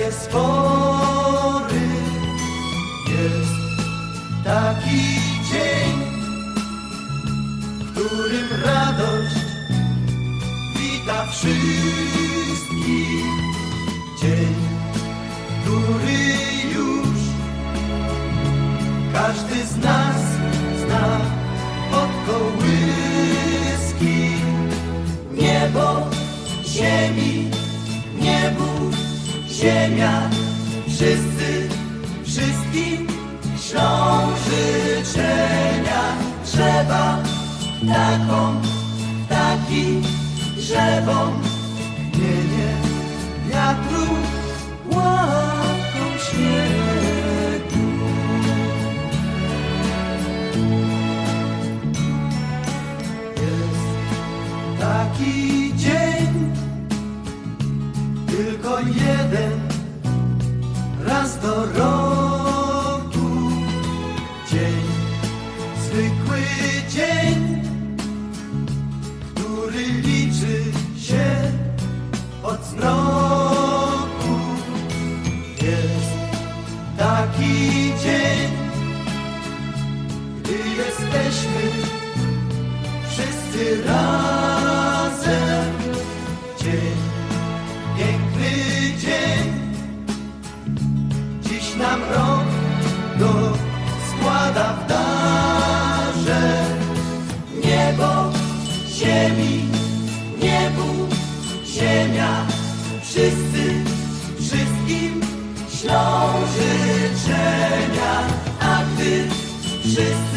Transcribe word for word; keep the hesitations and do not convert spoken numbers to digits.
spory. Jest taki dzień, w którym radość wita wszystkich. Dzień, który już każdy z nas zna od kołyski. Niebo, ziemi, niebu, ziemia, wszyscy, wszystkim ślą życzenia. Drzewa, ptakom, ptaki, drzewom, mienie wiatru, łapką śniegu. Jest taki dzień, tylko jeden raz do roku. Dzień, zwykły dzień, który liczy się od zmroku. Jest taki dzień, gdy jesteśmy wszyscy razem. Dzień, piękny dzień, dziś nam rok go składa w darze. Niebo, ziemi, niebu, ziemia, wszyscy, wszystkim ślą życzenia, a gdy wszyscy